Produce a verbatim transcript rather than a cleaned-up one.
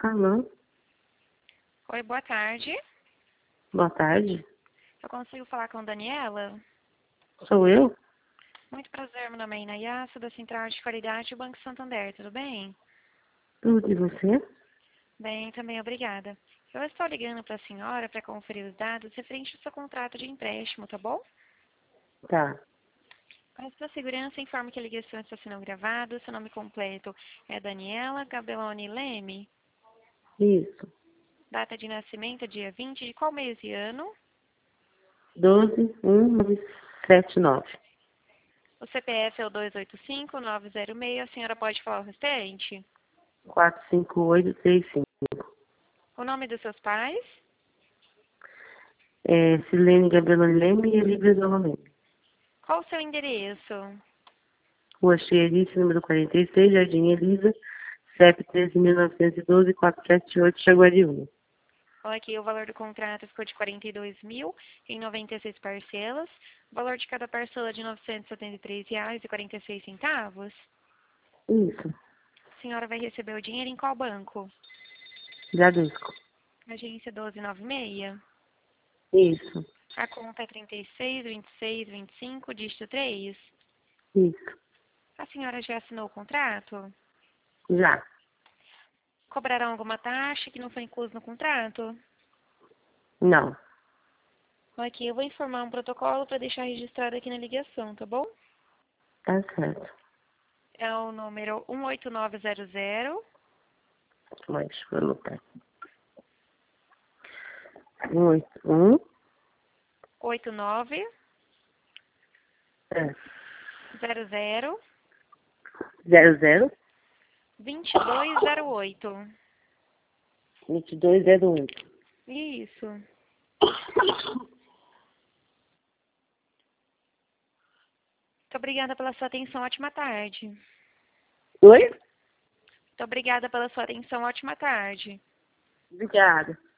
Alô? Oi, boa tarde. Boa tarde. Eu consigo falar com a Daniela? Sou eu? Muito prazer, meu nome é Inayassa, da Central de Qualidade do Banco Santander, tudo bem? Tudo e você? Bem, também obrigada. Eu estou ligando para a senhora para conferir os dados referente ao seu contrato de empréstimo, tá bom? Tá. Para sua segurança, informe que a ligação está sendo gravada. Seu nome completo é Daniela Gabelloni Leme. Isso. Data de nascimento é dia vinte de qual mês e ano? doze, um, nove, sete, nove. O C P F é o dois oito cinco nove zero seis. A senhora pode falar o restante? quatro cinco oito três cinco. O nome dos seus pais? É Silene Gabelone Leme e Elibra Zola Leme. Qual o seu endereço? Rua Xerife, número quarenta e seis, Jardim Elisa, C E P treze mil novecentos e doze, quatrocentos e setenta e oito, Jaguariúna. Olha aqui, o valor do contrato ficou de quarenta e dois mil em noventa e seis parcelas. O valor de cada parcela de novecentos e setenta e três reais e quarenta e seis centavos. Isso. A senhora vai receber o dinheiro em qual banco? Bradesco. Agência doze noventa e seis. Isso. A conta é trinta e seis, vinte e seis, vinte e cinco, dígito três. Isso. A senhora já assinou o contrato? Já. Cobrarão alguma taxa que não foi incluso no contrato? Não. Aqui, eu vou informar um protocolo para deixar registrado aqui na ligação, tá bom? Tá certo. É o número um oito nove zero zero. Mas deixa eu anotar. um oito um. oito nove É. zero zero zero zero. vinte e dois zero oito. vinte e dois zero um. Isso. Muito obrigada pela sua atenção. Ótima tarde. Oi? Muito obrigada pela sua atenção. Ótima tarde. Obrigada.